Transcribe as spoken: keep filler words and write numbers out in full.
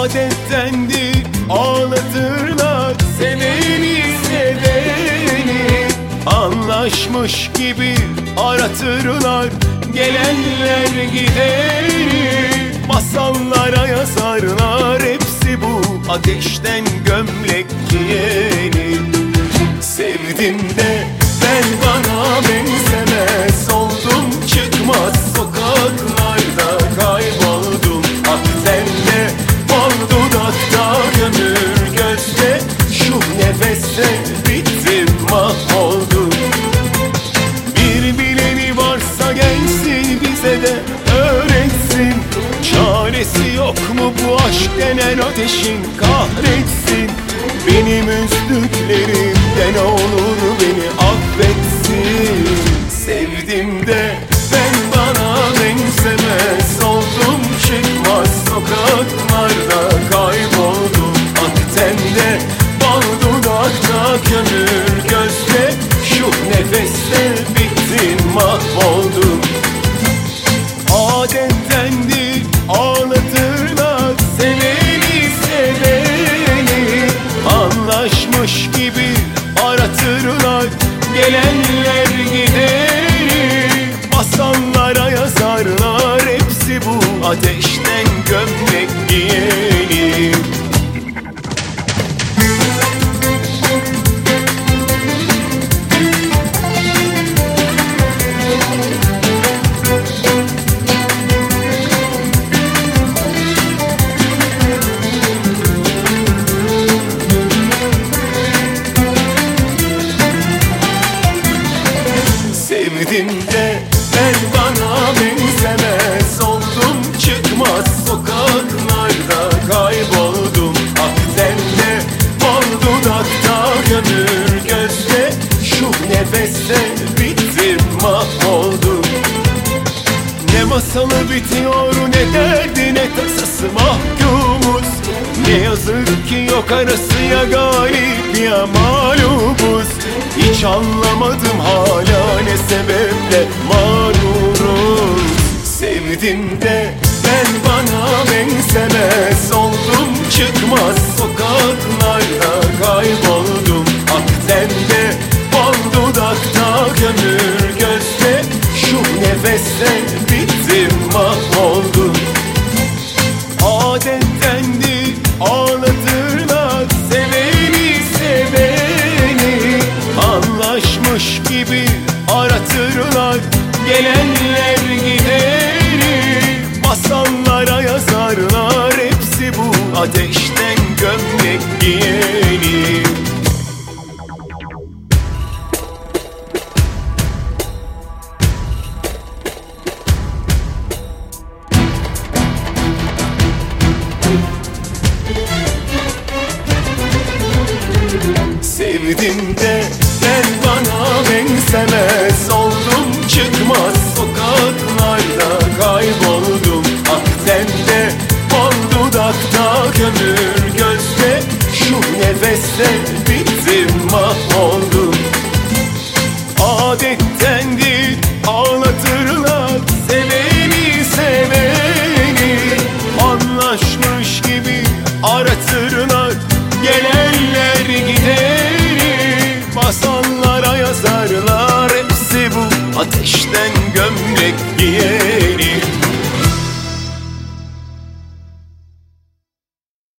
Adettendir ağlatırlar seveni seveni, anlaşmış gibi aratırlar gelenler gideni. Masallara yazarlar hepsi bu ateşten gömlek giyeni. Sevdim de ben bana benzemez oldum, çıkmaz sokaklarda kayboldum. Aksenle bal dudakta kömür gözde, şu nefeste bittim mahvoldum. Bir bileni varsa gelsin bize de öğretsin, çaresi yok mu bu aşk denen ateşin kahretsin. Benim üzdüklerimden olur beni affetsin. Sevdim de ben bana benzemez oldum, çıkmaz sokaklarda kayboldum. Akten'de bal dudakta kömür gözde, şu nefeste bittim mahvoldum. Adettendir ağlatırlar seveni seveni, anlaşmış gibi aratırlar gelenler gideni. Masallara yazarlar hepsi bu ateşten gömlek giyeni. Sevdim de ben bana benzemez oldum, çıkmaz sokaklarda kayboldum. Aksenle bal dudakta kömür gözde, şu nefeste bittim mahvoldum. Ne masalı bitiyor ne derdi ne tasası mahkumuz. Ne yazık ki yok arası, ya galip ya mağlubuz. Hiç anlamadım hala ne sebeple mağruruz. Sevdim de ben bana benzemez oldum, çıkmaz sokaklarda kayboldum. Aksen'de bal dudakta kömür gözde, şu nefeste bittim mahvoldum. Adettendir ağlatırlar seveni seveni, anlaşmış gibi aratırlar gelenler gideni. Masallara yazarlar hepsi bu ateşten gömlek giyeni. Sevdim de ben bana benzemez oldum, çıkmaz sokaklarda kayboldum. Aksen'de bal dudakta kömür gözde, şu nefeste bittim mahvoldum. Adettendir ağlatırlar seveni seveni, anlaşmış gibi aratırlar gelenler gideni. Masallara yazarlar hepsi bu ateşten gömlek giyer.